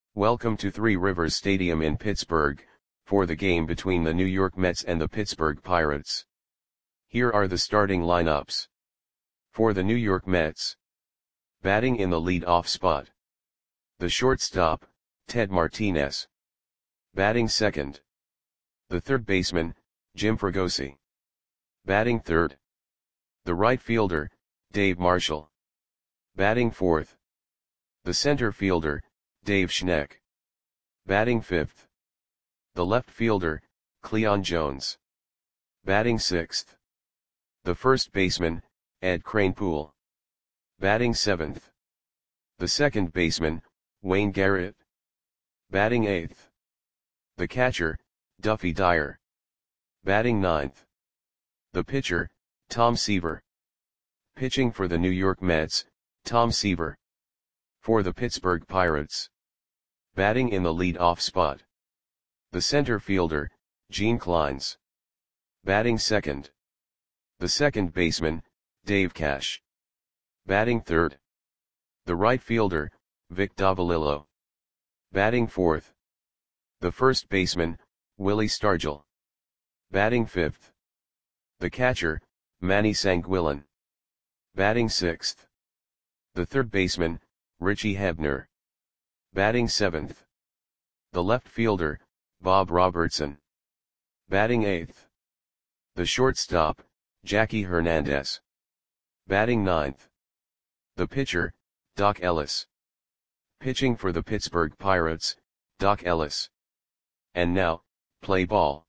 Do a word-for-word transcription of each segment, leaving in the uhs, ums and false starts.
Welcome to Three Rivers Stadium in Pittsburgh, for the game between the New York Mets and the Pittsburgh Pirates. Here are the starting lineups. For the New York Mets. Batting in the lead-off spot. The shortstop, Ted Martinez. Batting second. The third baseman, Jim Fregosi. Batting third. The right fielder, Dave Marshall. Batting fourth. The center fielder, Dave Schneck. Batting fifth. The left fielder, Cleon Jones. Batting sixth. The first baseman, Ed Kranepool. Batting seventh. The second baseman, Wayne Garrett. Batting eighth. The catcher, Duffy Dyer. Batting ninth. The pitcher, Tom Seaver. Pitching for the New York Mets, Tom Seaver. For the Pittsburgh Pirates. Batting in the lead-off spot. The center fielder, Gene Clines. Batting second. The second baseman, Dave Cash. Batting third. The right fielder, Vic Davalillo. Batting fourth. The first baseman, Willie Stargell. Batting fifth. The catcher, Manny Sanguillen. Batting sixth. The third baseman, Richie Hebner. Batting seventh. The left fielder, Bob Robertson. Batting eighth. The shortstop, Jackie Hernandez. Batting ninth. The pitcher, Doc Ellis. Pitching for the Pittsburgh Pirates, Doc Ellis. And now, play ball.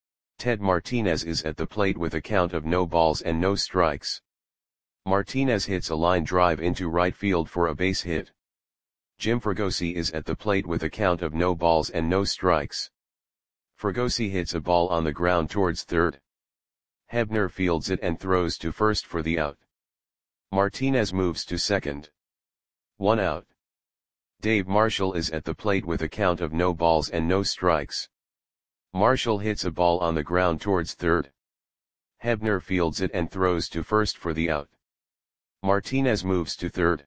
Ted Martinez is at the plate with a count of no balls and no strikes. Martinez hits a line drive into right field for a base hit. Jim Fregosi is at the plate with a count of no balls and no strikes. Fregosi hits a ball on the ground towards third. Hebner fields it and throws to first for the out. Martinez moves to second. One out. Dave Marshall is at the plate with a count of no balls and no strikes. Marshall hits a ball on the ground towards third. Hebner fields it and throws to first for the out. Martinez moves to third.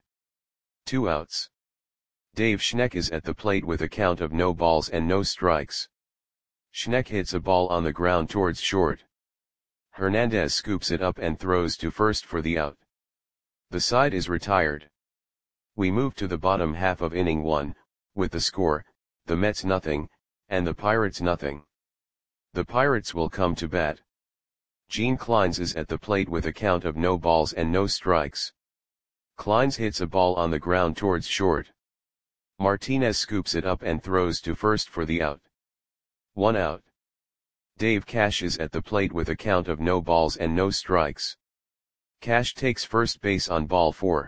Two outs. Dave Schneck is at the plate with a count of no balls and no strikes. Schneck hits a ball on the ground towards short. Hernandez scoops it up and throws to first for the out. The side is retired. We move to the bottom half of inning one, with the score, the Mets nothing, and the Pirates nothing. The Pirates will come to bat. Gene Clines is at the plate with a count of no balls and no strikes. Clines hits a ball on the ground towards short. Martinez scoops it up and throws to first for the out. One out. Dave Cash is at the plate with a count of no balls and no strikes. Cash takes first base on ball four.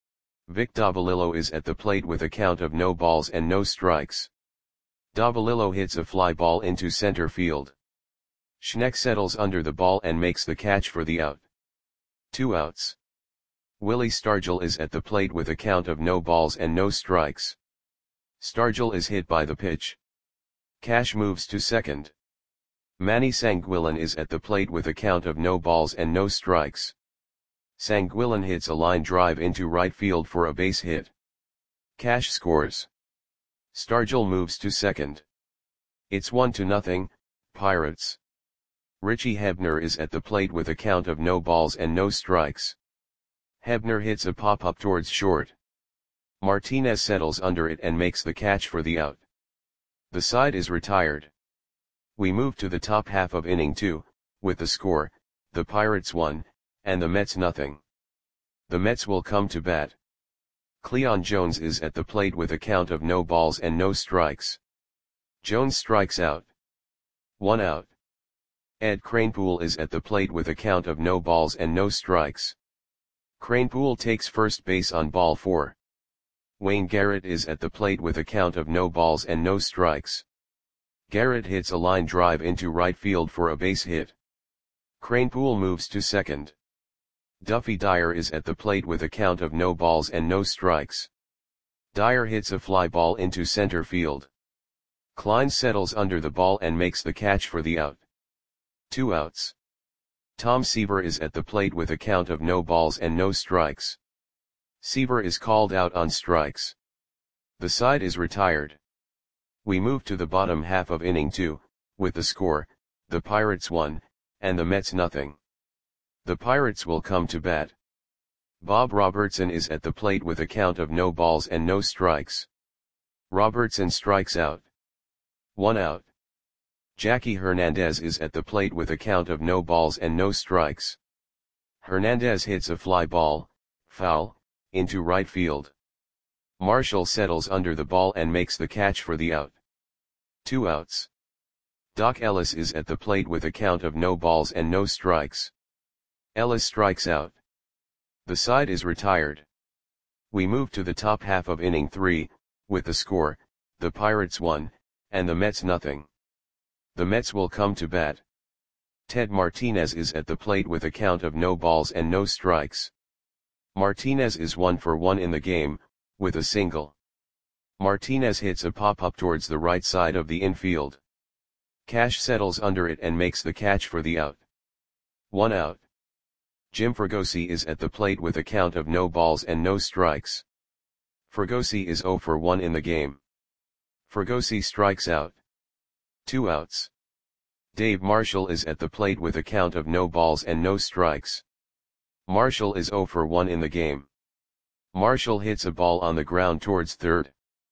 Vic Davalillo is at the plate with a count of no balls and no strikes. Davalillo hits a fly ball into center field. Schneck settles under the ball and makes the catch for the out. Two outs. Willie Stargell is at the plate with a count of no balls and no strikes. Stargell is hit by the pitch. Cash moves to second. Manny Sanguillen is at the plate with a count of no balls and no strikes. Sanguillen hits a line drive into right field for a base hit. Cash scores. Stargell moves to second. It's one to nothing, Pirates. Richie Hebner is at the plate with a count of no balls and no strikes. Hebner hits a pop-up towards short. Martinez settles under it and makes the catch for the out. The side is retired. We move to the top half of inning two, with the score, the Pirates one, and the Mets nothing. The Mets will come to bat. Cleon Jones is at the plate with a count of no balls and no strikes. Jones strikes out. One out. Ed Kranepool is at the plate with a count of no balls and no strikes. Kranepool takes first base on ball four. Wayne Garrett is at the plate with a count of no balls and no strikes. Garrett hits a line drive into right field for a base hit. Kranepool moves to second. Duffy Dyer is at the plate with a count of no balls and no strikes. Dyer hits a fly ball into center field. Clines settles under the ball and makes the catch for the out. Two outs. Tom Seaver is at the plate with a count of no balls and no strikes. Seaver is called out on strikes. The side is retired. We move to the bottom half of inning two, with the score, the Pirates one, and the Mets nothing. The Pirates will come to bat. Bob Robertson is at the plate with a count of no balls and no strikes. Robertson strikes out. One out. Jackie Hernandez is at the plate with a count of no balls and no strikes. Hernandez hits a fly ball, foul, into right field. Marshall settles under the ball and makes the catch for the out. Two outs. Doc Ellis is at the plate with a count of no balls and no strikes. Ellis strikes out. The side is retired. We move to the top half of inning three, with the score, the Pirates one, and the Mets nothing. The Mets will come to bat. Ted Martinez is at the plate with a count of no balls and no strikes. Martinez is one for one in the game, with a single. Martinez hits a pop-up towards the right side of the infield. Cash settles under it and makes the catch for the out. One out. Jim Fregosi is at the plate with a count of no balls and no strikes. Fregosi is zero for one in the game. Fregosi strikes out. Two outs. Dave Marshall is at the plate with a count of no balls and no strikes. Marshall is zero for one in the game. Marshall hits a ball on the ground towards third.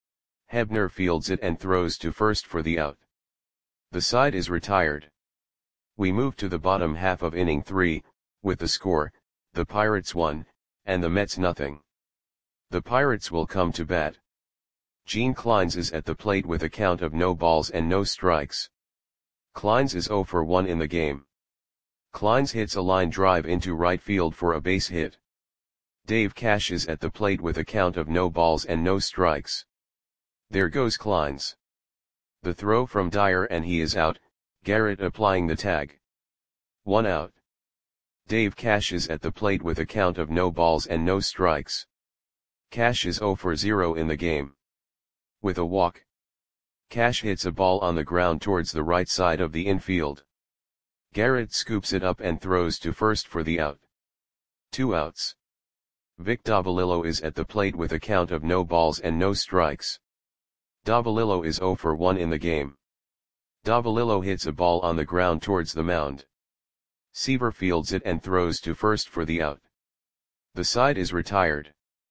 Hebner fields it and throws to first for the out. The side is retired. We move to the bottom half of inning three, with the score, the Pirates one, and the Mets nothing. The Pirates will come to bat. Gene Clines is at the plate with a count of no balls and no strikes. Clines is zero for one in the game. Clines hits a line drive into right field for a base hit. Dave Cash is at the plate with a count of no balls and no strikes. There goes Clines. The throw from Dyer and he is out, Garrett applying the tag. One out. Dave Cash is at the plate with a count of no balls and no strikes. Cash is zero for zero in the game. With a walk. Cash hits a ball on the ground towards the right side of the infield. Garrett scoops it up and throws to first for the out. Two outs. Vic Davalillo is at the plate with a count of no balls and no strikes. Davalillo is zero for one in the game. Davalillo hits a ball on the ground towards the mound. Seaver fields it and throws to first for the out. The side is retired.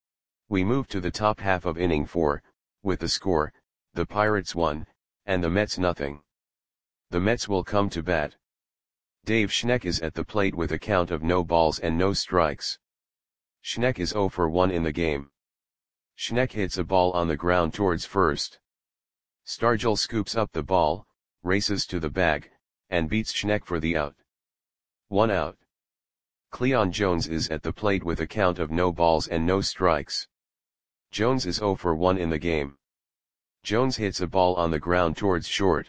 We move to the top half of inning four, with the score, the Pirates one, and the Mets nothing. The Mets will come to bat. Dave Schneck is at the plate with a count of no balls and no strikes. Schneck is zero for one in the game. Schneck hits a ball on the ground towards first. Stargell scoops up the ball, races to the bag, and beats Schneck for the out. One out. Cleon Jones is at the plate with a count of no balls and no strikes. Jones is zero for one in the game. Jones hits a ball on the ground towards short.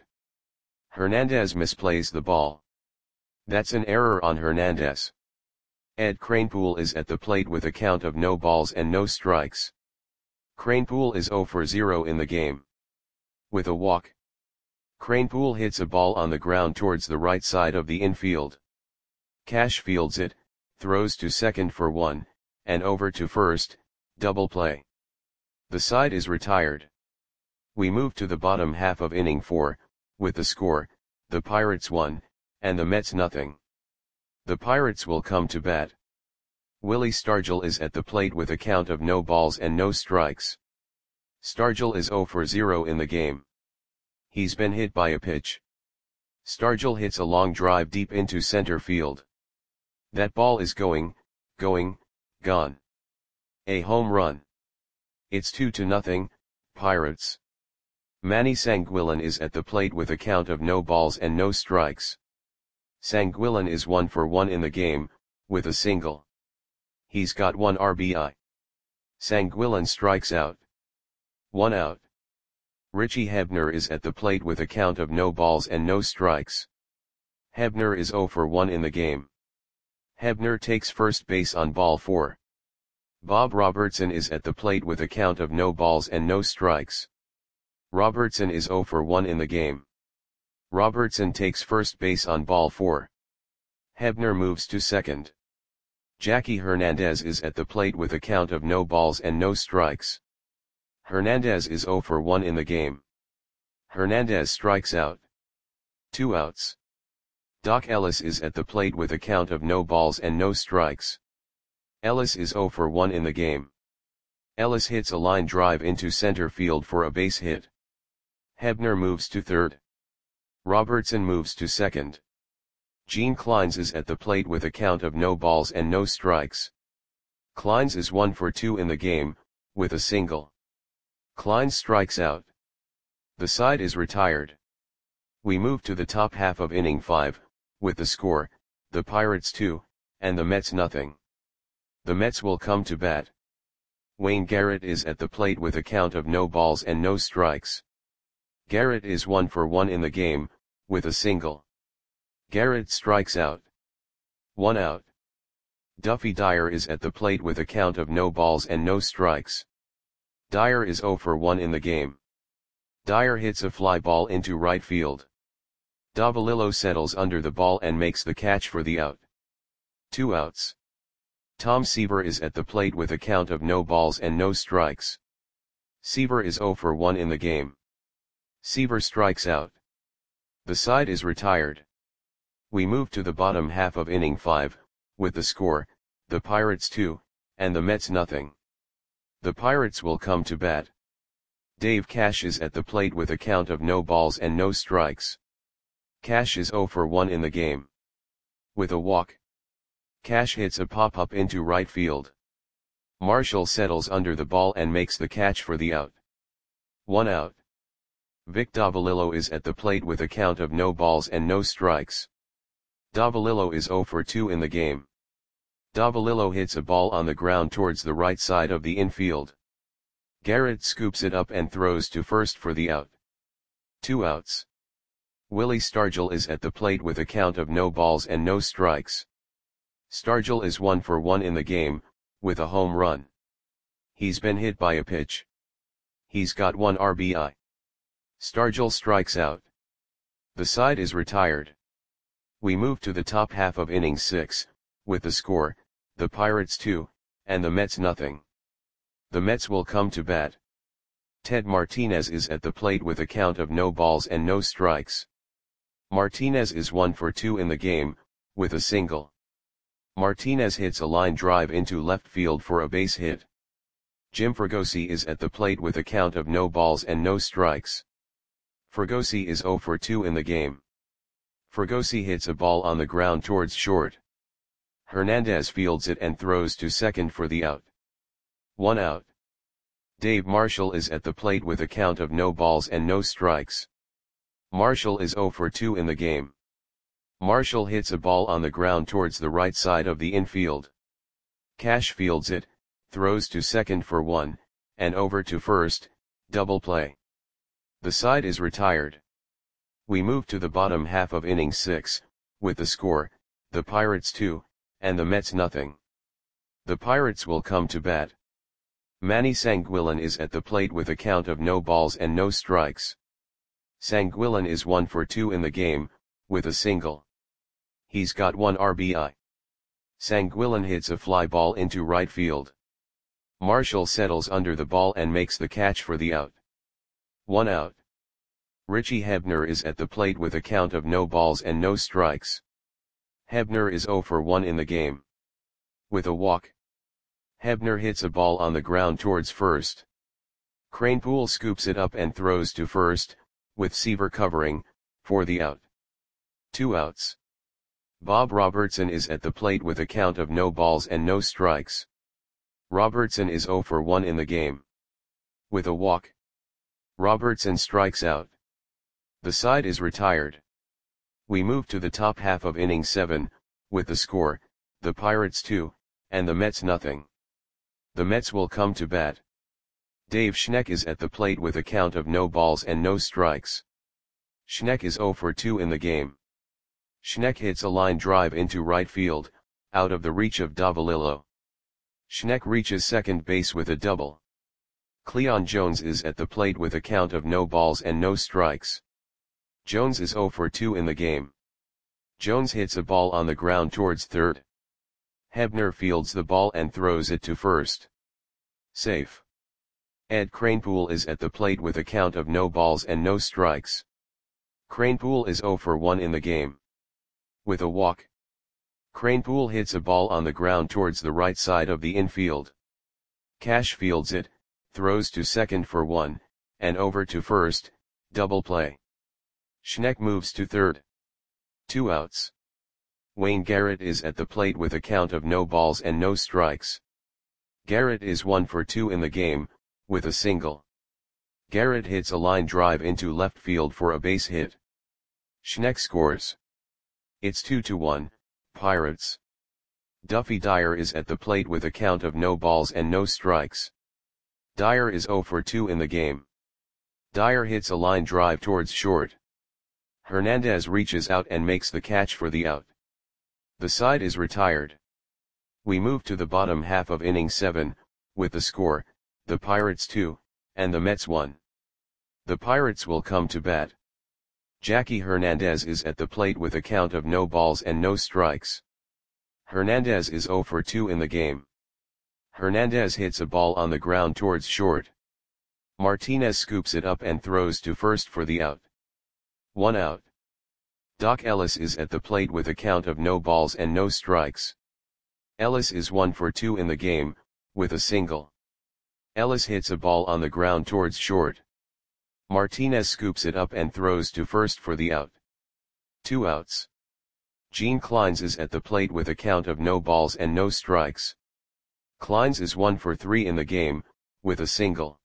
Hernandez misplays the ball. That's an error on Hernandez. Ed Kranepool is at the plate with a count of no balls and no strikes. Kranepool is zero for zero in the game. With a walk. Kranepool hits a ball on the ground towards the right side of the infield. Cash fields it, throws to second for one, and over to first, double play. The side is retired. We move to the bottom half of inning four, with the score, the Pirates one, and the Mets nothing. The Pirates will come to bat. Willie Stargell is at the plate with a count of no balls and no strikes. Stargell is zero for zero in the game. He's been hit by a pitch. Stargell hits a long drive deep into center field. That ball is going, going, gone. A home run. It's two to nothing, Pirates. Manny Sanguillen is at the plate with a count of no balls and no strikes. Sanguillen is one for one in the game, with a single. He's got one R B I. Sanguillen strikes out. One out. Richie Hebner is at the plate with a count of no balls and no strikes. Hebner is zero for one in the game. Hebner takes first base on ball four. Bob Robertson is at the plate with a count of no balls and no strikes. Robertson is zero for one in the game. Robertson takes first base on ball four. Hebner moves to second. Jackie Hernandez is at the plate with a count of no balls and no strikes. Hernandez is zero for one in the game. Hernandez strikes out. Two outs. Doc Ellis is at the plate with a count of no balls and no strikes. Ellis is oh for one in the game. Ellis hits a line drive into center field for a base hit. Hebner moves to third. Robertson moves to second. Gene Clines is at the plate with a count of no balls and no strikes. Clines is one for two in the game, with a single. Clines strikes out. The side is retired. We move to the top half of inning five, with the score, the Pirates two, and the Mets nothing. The Mets will come to bat. Wayne Garrett is at the plate with a count of no balls and no strikes. Garrett is one for one in the game, with a single. Garrett strikes out. One out. Duffy Dyer is at the plate with a count of no balls and no strikes. Dyer is oh for one in the game. Dyer hits a fly ball into right field. Davalillo settles under the ball and makes the catch for the out. Two outs. Tom Seaver is at the plate with a count of no balls and no strikes. Seaver is oh for one in the game. Seaver strikes out. The side is retired. We move to the bottom half of inning five, with the score, the Pirates two, and the Mets nothing. The Pirates will come to bat. Dave Cash is at the plate with a count of no balls and no strikes. Cash is oh for one in the game. With a walk. Cash hits a pop-up into right field. Marshall settles under the ball and makes the catch for the out. One out. Vic Davalillo is at the plate with a count of no balls and no strikes. Davalillo is oh for two in the game. Davalillo hits a ball on the ground towards the right side of the infield. Garrett scoops it up and throws to first for the out. Two outs. Willie Stargell is at the plate with a count of no balls and no strikes. Stargell is one for one in the game, with a home run. He's been hit by a pitch. He's got one R B I. Stargell strikes out. The side is retired. We move to the top half of inning six, with the score, the Pirates two, and the Mets nothing. The Mets will come to bat. Ted Martinez is at the plate with a count of no balls and no strikes. Martinez is one for two in the game, with a single. Martinez hits a line drive into left field for a base hit. Jim Fregosi is at the plate with a count of no balls and no strikes. Fregosi is oh for two in the game. Fregosi hits a ball on the ground towards short. Hernandez fields it and throws to second for the out. One out. Dave Marshall is at the plate with a count of no balls and no strikes. Marshall is oh for two in the game. Marshall hits a ball on the ground towards the right side of the infield. Cash fields it, throws to second for one, and over to first, double play. The side is retired. We move to the bottom half of inning six, with the score, the Pirates two, and the Mets nothing. The Pirates will come to bat. Manny Sanguillen is at the plate with a count of no balls and no strikes. Sanguillen is one for two in the game, with a single. He's got one R B I. Sanguillen hits a fly ball into right field. Marshall settles under the ball and makes the catch for the out. One out. Richie Hebner is at the plate with a count of no balls and no strikes. Hebner is oh for one in the game. With a walk. Hebner hits a ball on the ground towards first. Kranepool scoops it up and throws to first, with Seaver covering, for the out. Two outs. Bob Robertson is at the plate with a count of no balls and no strikes. Robertson is oh for one in the game. With a walk. Robertson strikes out. The side is retired. We move to the top half of inning seven, with the score, the Pirates two, and the Mets nothing. The Mets will come to bat. Dave Schneck is at the plate with a count of no balls and no strikes. Schneck is oh for two in the game. Schneck hits a line drive into right field, out of the reach of Davalillo. Schneck reaches second base with a double. Cleon Jones is at the plate with a count of no balls and no strikes. Jones is oh for two in the game. Jones hits a ball on the ground towards third. Hebner fields the ball and throws it to first. Safe. Ed Kranepool is at the plate with a count of no balls and no strikes. Kranepool is zero for one in the game. With a walk, Kranepool hits a ball on the ground towards the right side of the infield. Cash fields it, throws to second for one, and over to first, double play. Schneck moves to third. Two outs. Wayne Garrett is at the plate with a count of no balls and no strikes. Garrett is one for two in the game, with a single. Garrett hits a line drive into left field for a base hit. Schneck scores. It's two to one, Pirates. Duffy Dyer is at the plate with a count of no balls and no strikes. Dyer is zero for two in the game. Dyer hits a line drive towards short. Hernandez reaches out and makes the catch for the out. The side is retired. We move to the bottom half of inning seven, with the score, the Pirates two, and the Mets one. The Pirates will come to bat. Jackie Hernandez is at the plate with a count of no balls and no strikes. Hernandez is zero for two in the game. Hernandez hits a ball on the ground towards short. Martinez scoops it up and throws to first for the out. One out. Doc Ellis is at the plate with a count of no balls and no strikes. Ellis is one for two in the game, with a single. Ellis hits a ball on the ground towards short. Martinez scoops it up and throws to first for the out. Two outs. Gene Clines is at the plate with a count of no balls and no strikes. Clines is one for three in the game, with a single.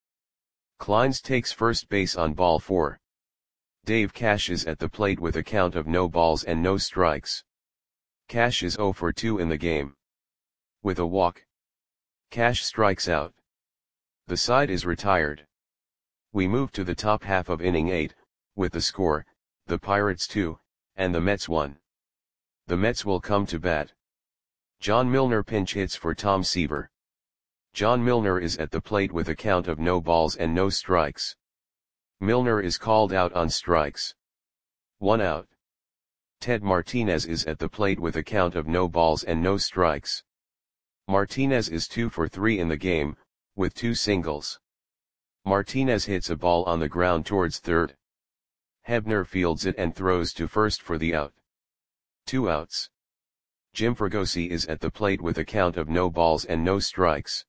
Clines takes first base on ball four. Dave Cash is at the plate with a count of no balls and no strikes. Cash is zero for two in the game. With a walk, Cash strikes out. The side is retired. We move to the top half of inning eight, with the score, the Pirates two, and the Mets one. The Mets will come to bat. John Milner pinch hits for Tom Seaver. John Milner is at the plate with a count of no balls and no strikes. Milner is called out on strikes. One out. Ted Martinez is at the plate with a count of no balls and no strikes. Martinez is two for three in the game, with two singles. Martinez hits a ball on the ground towards third. Hebner fields it and throws to first for the out. Two outs. Jim Fregosi is at the plate with a count of no balls and no strikes.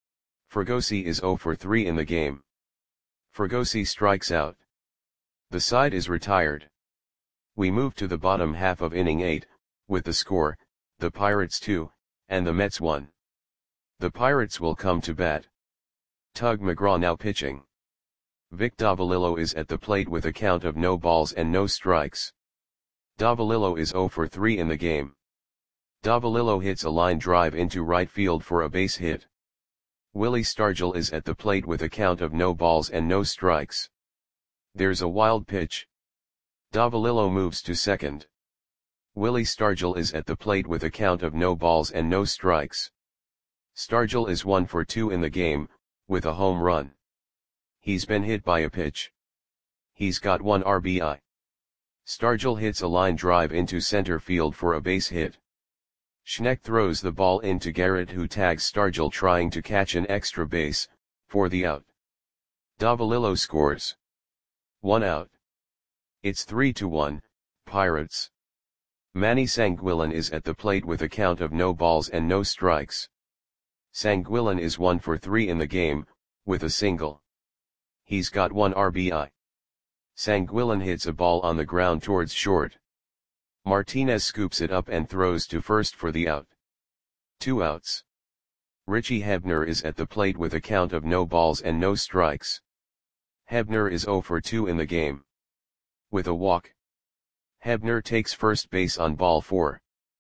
Fregosi is zero for three in the game. Fregosi strikes out. The side is retired. We move to the bottom half of inning eight, with the score, the Pirates two, and the Mets one. The Pirates will come to bat. Tug McGraw now pitching. Vic Davalillo is at the plate with a count of no balls and no strikes. Davalillo is zero for three in the game. Davalillo hits a line drive into right field for a base hit. Willie Stargell is at the plate with a count of no balls and no strikes. There's a wild pitch. Davalillo moves to second. Willie Stargell is at the plate with a count of no balls and no strikes. Stargell is one for two in the game, with a home run. He's been hit by a pitch. He's got one R B I. Stargell hits a line drive into center field for a base hit. Schneck throws the ball into Garrett, who tags Stargell trying to catch an extra base, for the out. Davalillo scores. One out. It's three to one, Pirates. Manny Sanguillen is at the plate with a count of no balls and no strikes. Sanguillen is one for three in the game, with a single. He's got one R B I. Sanguillen hits a ball on the ground towards short. Martinez scoops it up and throws to first for the out. Two outs. Richie Hebner is at the plate with a count of no balls and no strikes. Hebner is zero for two in the game. With a walk, Hebner takes first base on ball four.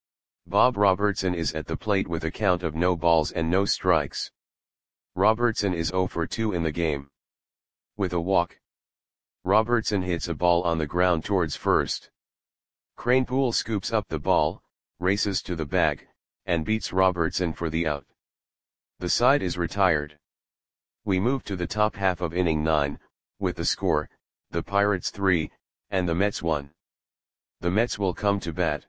Bob Robertson is at the plate with a count of no balls and no strikes. Robertson is zero for two in the game. With a walk, Robertson hits a ball on the ground towards first. Kranepool scoops up the ball, races to the bag, and beats Robertson for the out. The side is retired. We move to the top half of inning nine, with the score, the Pirates three, and the Mets one. The Mets will come to bat.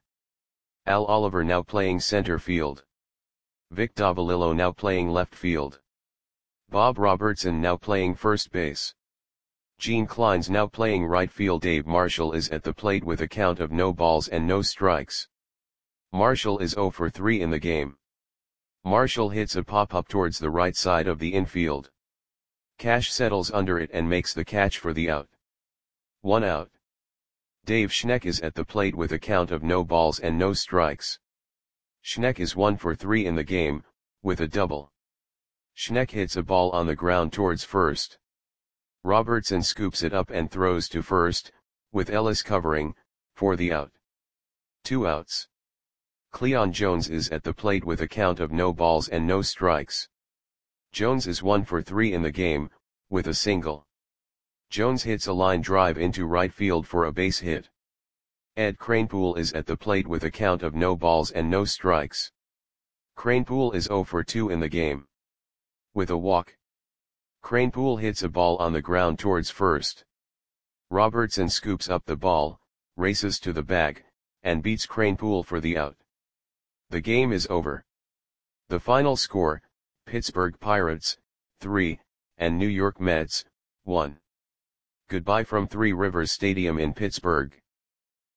Al Oliver now playing center field. Vic Davalillo now playing left field. Bob Robertson now playing first base. Gene Klein's now playing right field. Dave Marshall is at the plate with a count of no balls and no strikes. Marshall is zero for three in the game. Marshall hits a pop-up towards the right side of the infield. Cash settles under it and makes the catch for the out. One out. Dave Schneck is at the plate with a count of no balls and no strikes. Schneck is one for three in the game, with a double. Schneck hits a ball on the ground towards first. Robertson scoops it up and throws to first, with Ellis covering, for the out. Two outs. Cleon Jones is at the plate with a count of no balls and no strikes. Jones is one for three in the game, with a single. Jones hits a line drive into right field for a base hit. Ed Kranepool is at the plate with a count of no balls and no strikes. Kranepool is zero for two in the game. With a walk. Kranepool hits a ball on the ground towards first. Robertson scoops up the ball, races to the bag, and beats Kranepool for the out. The game is over. The final score, Pittsburgh Pirates, three, and New York Mets, one. Goodbye from Three Rivers Stadium in Pittsburgh.